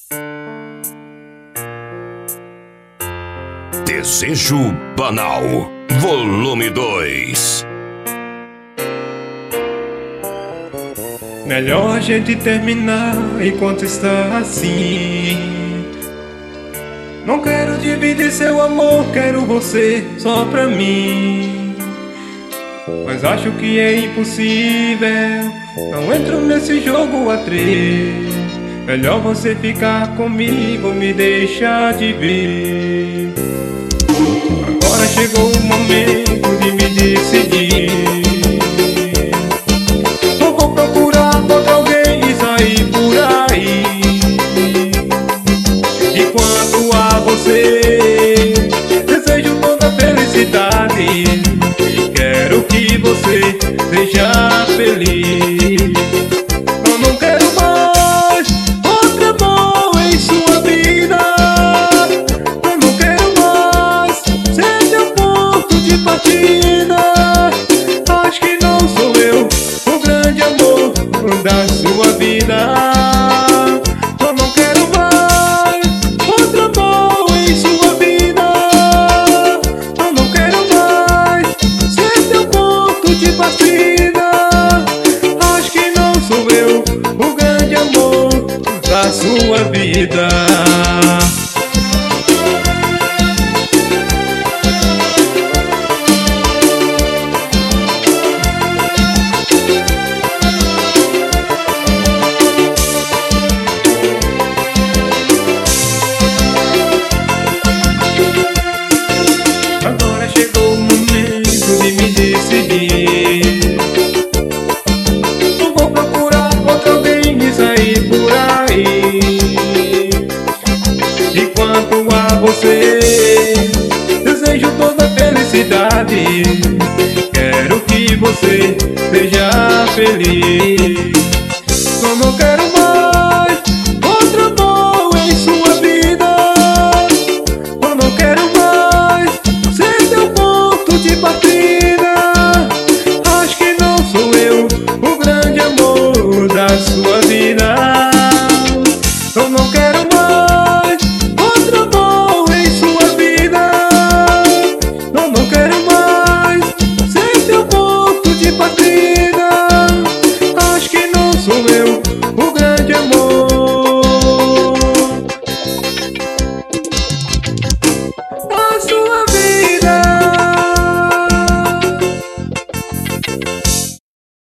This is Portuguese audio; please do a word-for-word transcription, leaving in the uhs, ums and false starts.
Desejo Banal, volume dois. Melhor a gente terminar enquanto está assim. Não quero dividir seu amor, quero você só pra mim. Mas acho que é impossível, não entro nesse jogo a três. Melhor você ficar comigo, me deixar de ver. Agora chegou o momento de me decidir. Eu vou procurar outra alguém e sair por aí. Enquanto a você desejo toda felicidade e quero que você seja feliz. Eu não quero mais outro amor em sua vida. Eu não quero mais ser seu ponto de partida. Acho que não sou eu o grande amor da sua vida. Eu não quero mais outro amor em sua vida. Eu não quero mais ser seu ponto de partida. Acho que não sou eu o grande amor da sua vida.